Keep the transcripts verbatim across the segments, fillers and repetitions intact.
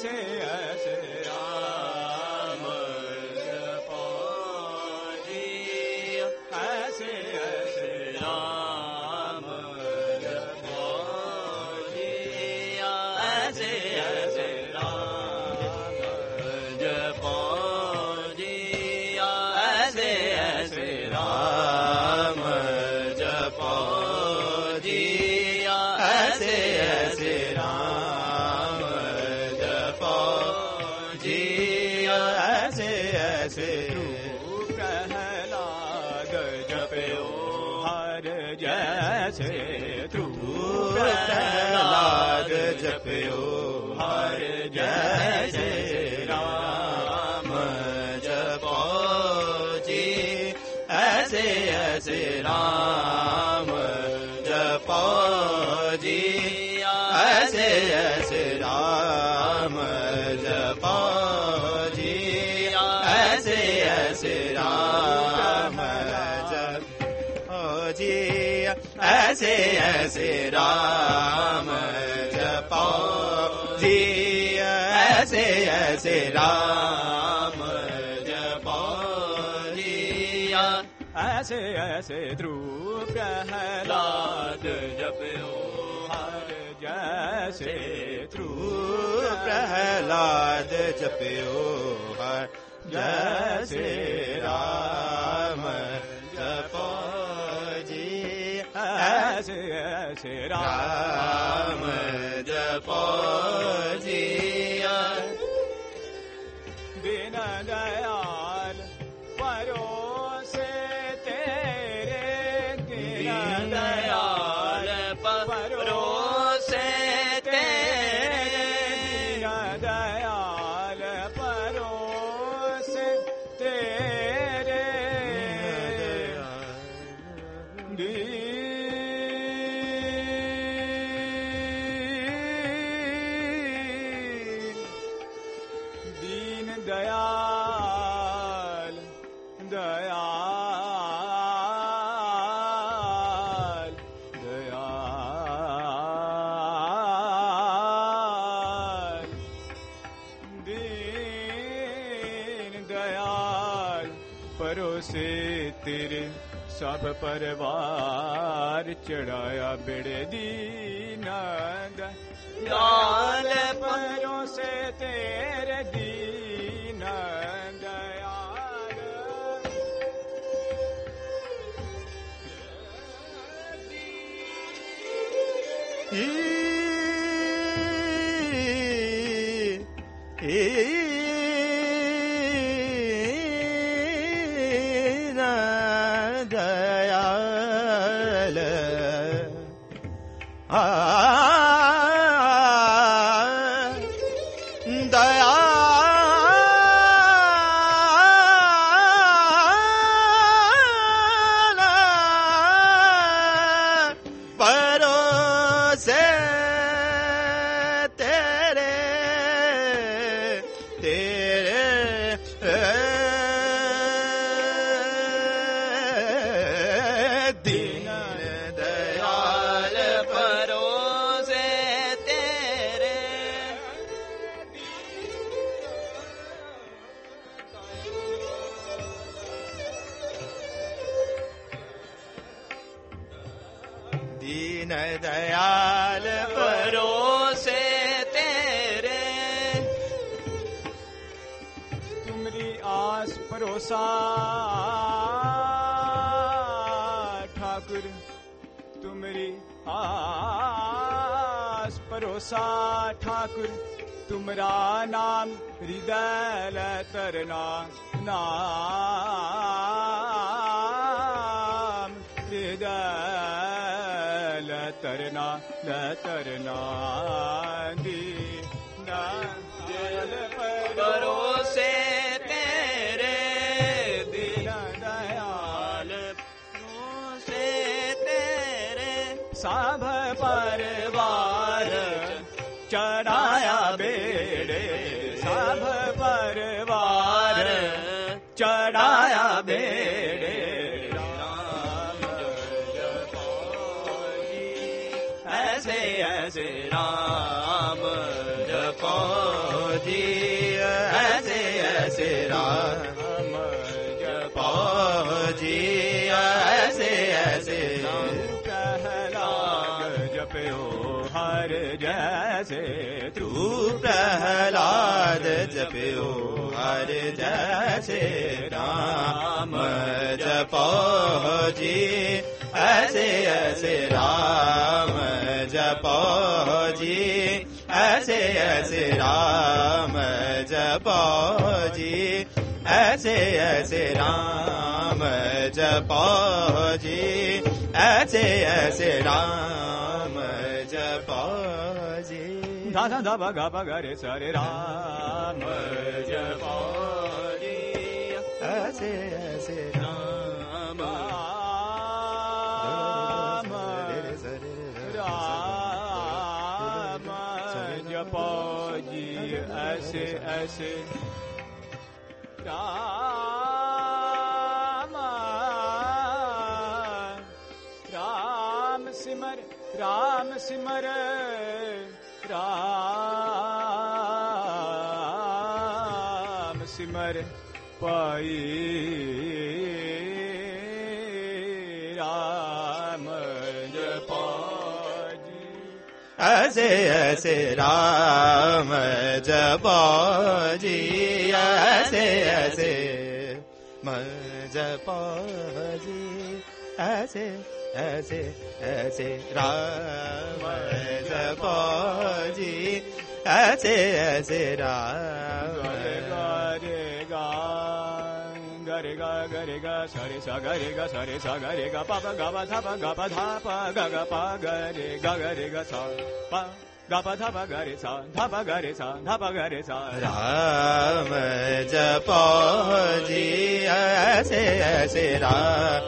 ऐसे ऐसे राम जपो जी, ऐसे ऐसे राम जपो जी, ऐसे ऐसे राम जपो जी, ऐसे ऐसे राम जपो जी, ऐसे ऐसे राम जपो जी, ऐसे ऐसे प्रहलाद जपयो हर जैसे तू प्रहलाद जपयो हर जैसे राम जपो जी, ऐसे ऐसे राम जपो जी, ऐसे ऐसे राम जपो जी, ऐसे ऐसे राम जपो जी, ऐसे ऐसे राम जपो जी, ऐसे ऐसे राम जपो जी, ऐसे ऐसे ध्रुव प्रहलाद जपयो हर जैसे ध्रुव प्रहलाद जपयो हर जैसे राम जपो जी, ऐसे ऐसे राम जपो जी, दीन दयाल परोसे तेरे, दीन दयाल परोसे तेरे, दीन दयाल परोसे तेरे, दीन दयाल दयाल दयाल, दीन दयाल परोसे तेरे, सब परिवार चढ़ाया बेड़े दीन दयाल परोसे तेरे, दीन दयाल, ई ई दयाल आ दयाल परोसे तेरे, तेरे दीन दयाल परोसे तेरे, दीन दयाल परोसे तेरे, तुमरी आस परोसा ठाकुर, तुमरी आस परोसा ठाकुर, तुमरा नाम हृदय तरना, नाम हृदय तरना तरना, दीन दयाल परोसे तेरे, दीन दयाल परोसे तेरे, सब परिवार चढ़ाया बेड़े, सब परिवार चढ़ाया बेड़े, राम जपो जी, ऐसे ऐसे राम जपो जपो जी ऐसे ऐसे राम जपो जी ऐसे ऐसे प्रहलाद जपयो हर जैसे तू प्रहलाद जपयो हर जैसे राम जपो जी ऐसे ऐसे राम जपो जी ऐसे ऐसे राम जपो जी ऐसे ऐसे राम जपो जी ऐसे ऐसे राम जपो जी धा धा धा गा गा गा रे सा रे राम जपो जी ऐसे ऐसे राम राम जपो जी ऐसे ऐसे राम राम सिमर राम सिमर राम सिमर पाई राम जपो जी ऐसे ऐसे राम जपो जी ऐसे ऐसे मन जपो जी ऐसे ऐसे ऐसे राम जपो जी ऐसे ऐसे राम गरे गा गरे गा गरे गा सरे सा गरे गा सरे सा गरे गा पा गा पा धा पा गा पा धा पा गा गा पा गरे गा गरे गा सा पा गा पा धा पा गरे सा धा पा गरे सा धा पा गरे सा राम जपो जी ऐसे ऐसे राम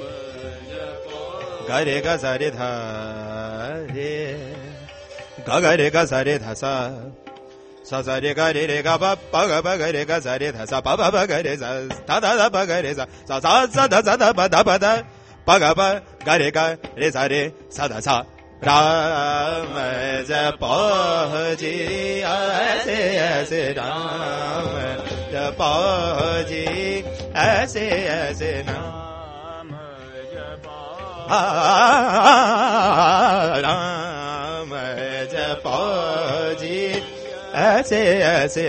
गरे गा सरे धा रे गा गरे गा सरे धा सा सा सा रे गा रे रे गा पा पा गा पा गा रे गा सा रे धा सा पा पा पा गा रे सा धा धा धा पा गा रे सा सा सा सा धा सा धा पा धा पा धा पा गा पा गा रे गा रे सा रे सा धा सा राम जपो जी ऐसे ऐसे राम जपो जी ऐसे ऐसे नाम जपो राम जपो जी ऐसे ऐसे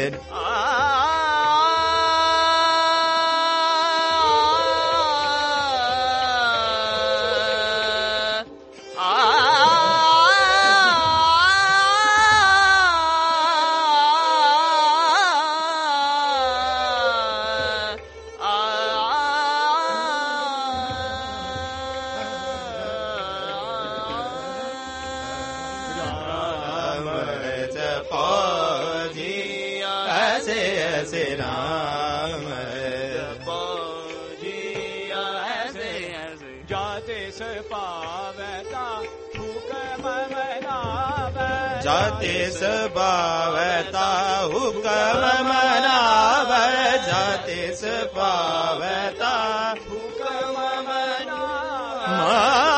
जाते सभावता हुक्म मनावे जाते सभावता हुक्म मनावे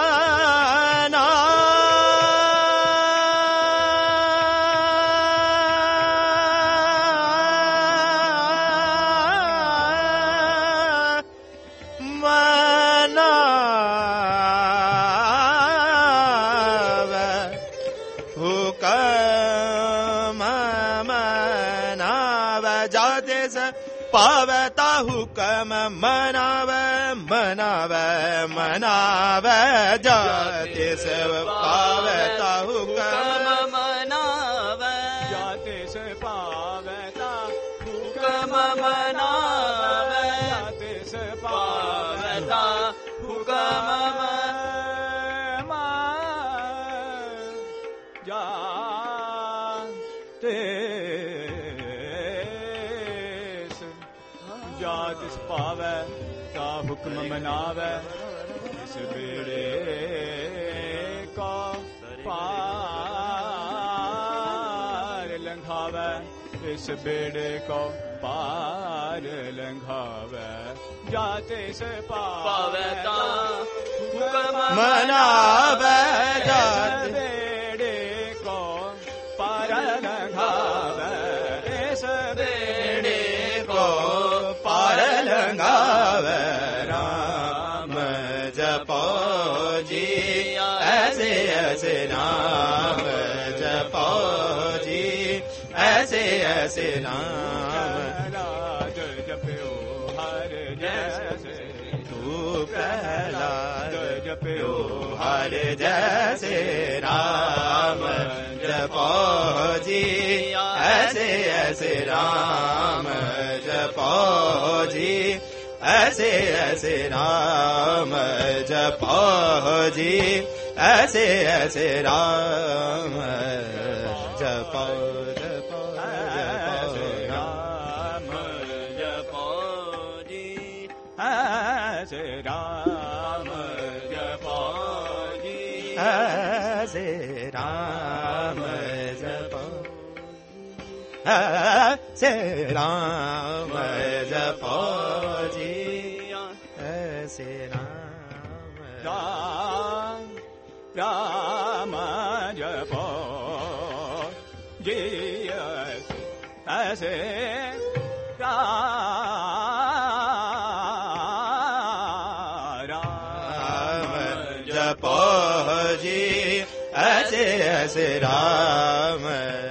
पावता हुक्म मनावे मनावे मनावे जाते सब पावता हुक्म मनावे जाते से पावता हुक्म मनावे जाते से पावता हुक्म जाते जातिस पावे ता हुक्म मनावे इस बेड़े का पार लंघावे इस बेड़े को पार लंघावे जाते से पावे ता हुक्म मनावे जाते बेड़े को पार लंघावे ऐसे नाम जपो जी, ऐसे ऐसे नाम जपयो हर जैसे तू प्रहलाद जपयो हर जैसे राम जपो जी, ऐसे ऐसे राम जपो जी, ऐसे ऐसे राम जपो जी, ऐसे ऐसे राम जपो जपो जपो राम जपो जी, ऐसे राम जपो जी, ऐसे राम जपो, ऐसे राम जपो जी, ऐसे राम राम राम जपो जी, ऐसे राम जपो जी, ऐसे ऐसे राम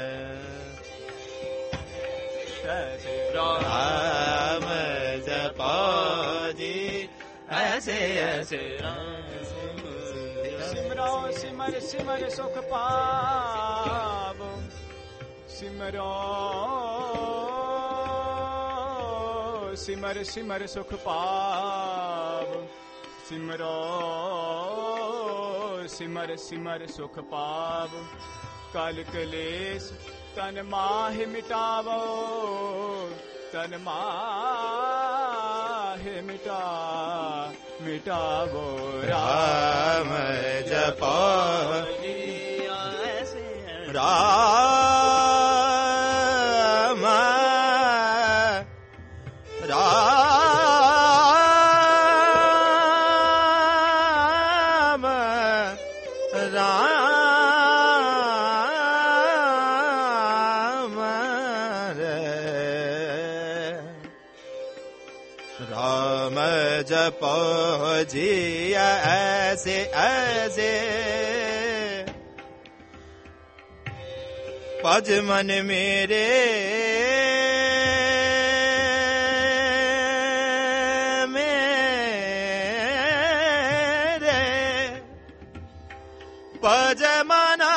राम जपो जी, ऐसे ऐसे राम सिमरो सिमर सिमर सुख पावो, सिमरो सिमर सिमर सुख पावो, सिमरो सिमर सिमर सुख पावो, काल कलेश तन माहि मिटावो, तन माहि मिटा मिटावो राम जपो राम राम राम राम जपो जी, ऐसे ऐसे पज मन मेरे मेरे पज मना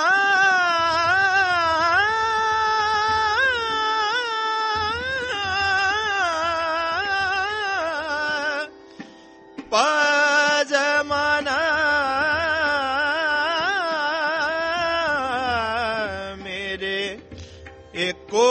पज मना मेरे एको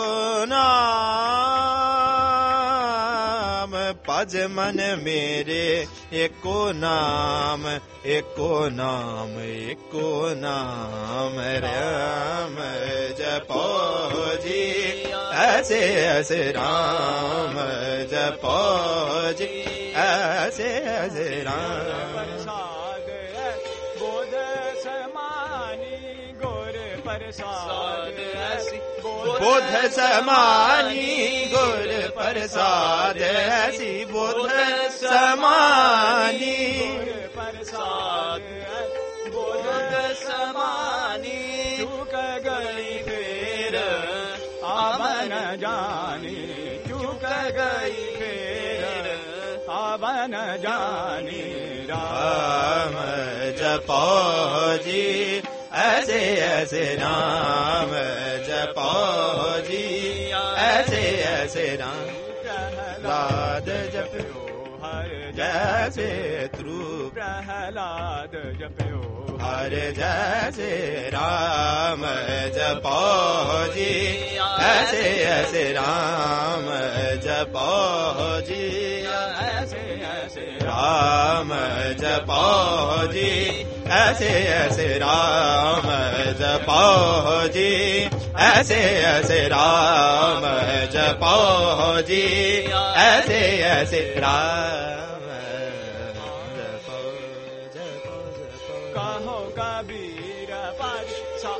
नाम, पज मन मेरे एको नाम, एको नाम एको नाम राम जपो जी, ऐसे ऐसे राम जपो जी, ऐसे ऐसे राम प्रसाद बोध समानी गोर प्रसाद ऐसी बोध समानी गुर प्रसाद, ऐसी बोध समानी प्रसाद बोध समानी, चूक गई फेर आवन जानी, चूक गई फेर आवन जानी, राम जपो जी, ऐसे ऐसे राम जपो जी, ऐसे ऐसे राम प्रहलाद जपो हर जैसे ध्रुव प्रहलाद जपयो हर जैसे राम जपो जी, ऐसे ऐसे राम जपो जी, ऐसे ऐसे राम जपो जी, ऐसे ऐसे राम जपो जी, ऐसे ऐसे राम जपो जी, ऐसे ऐसे राम जपो जपो जपो। कहो कबीर पातशाह,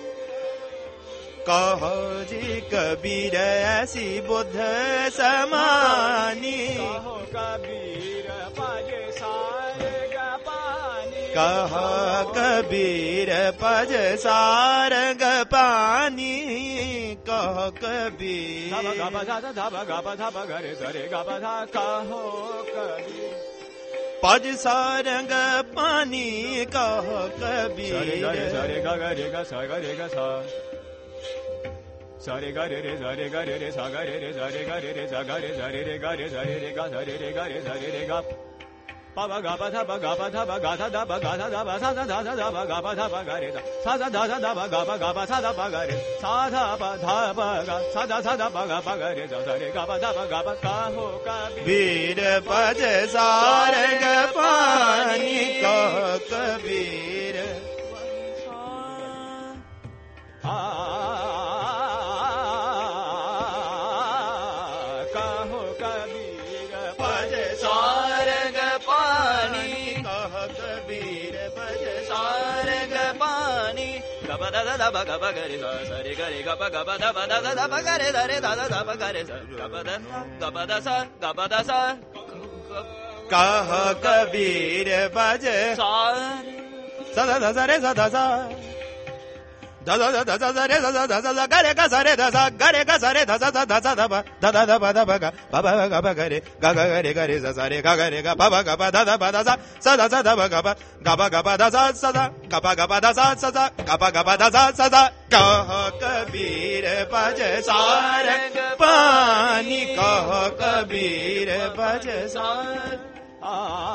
कहो जी कबीर ऐसी बुद्ध समानी, कहो कबीर पाजे सारे गा पानी, कह कबीर पज सारंग पानी कह कबीर धाबा गाबा धादा धाबा गाबा धाबा गरे सरे गाबा धा कहो कबीर पज सारंग पानी कह कबीर सरे गरे सरे गा गरे गा सा गरे गा सा सरे गरे रे सरे गरे रे सा गरे रे सरे गरे रे सा गरे सरे रे गरे सरे रे गा सरे रे गरे सरे रे गा पावा गाबा धाबा गाबा धाबा गाधा धाबा गाधा धाबा सा सा धा धा धाबा गाबा धाबा गरे सा सा सा धा धा धाबा गाबा गाबा सा धा पा गरे सा धा पा धाबा गा सा धा सा धा पा गा पा गरे सा सा रे गाबा धाबा गाबा काहो कबीर पज सारंग पानी कह कबीर आ काहो कबीर पज सारंग पानी कह कबीर पज सारंग पानी गबा दादा दाबा गबा गरे सा सरे गरे गबा गबा दाबा दादा दाबा गरे दरे दादा दाबा गरे सा गबा दा गबा दा सा गबा दा सा कह कबीर पज सारे सदा दा रे सदा सा दा दा दा दा दा रे दा दा दा दा गरे गा सरे दा सा गरे गा सरे दा सा दा सा दा बा दा दा दा बा दा बा गा बा बा गा बा गरे गा गा गरे गरे सा सरे गा गरे गा बा बा गा बा दा दा बा दा सा सा दा सा दा बा गा बा गा बा गा बा दा सा सा दा गा बा गा बा दा सा सा सा गा बा गा बा दा सा सा दा कह कबीर पज सारंग पानी कह कबीर पज सारंग आ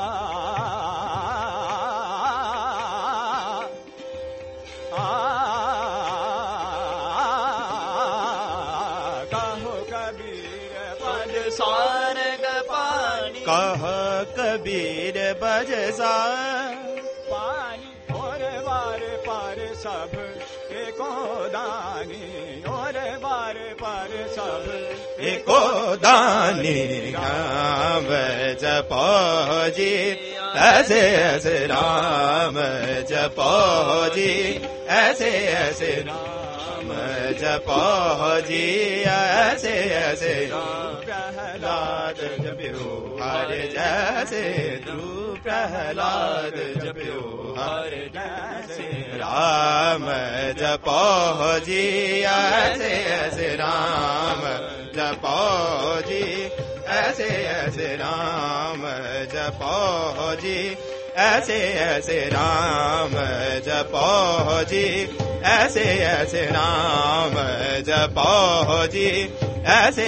सारंग पानी कह कबीर बज सा पानी और बार पार सब एको दानी और बार पार सब एको दानी राम जपो जी ऐसे ऐसे राम जपो जी ऐसे ऐसे राम जपो जी ऐसे ऐसे प्रहलाद जप्यो हर जैसे तू प्रहलाद जप्यो हर जैसे राम जपो जी ऐसे ऐसे राम जपो जी ऐसे ऐसे राम जपो जी ऐसे ऐसे राम जपो जी ऐसे ऐसे राम जपो जी ऐसे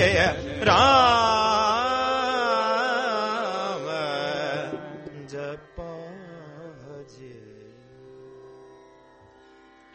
राम जपो जी।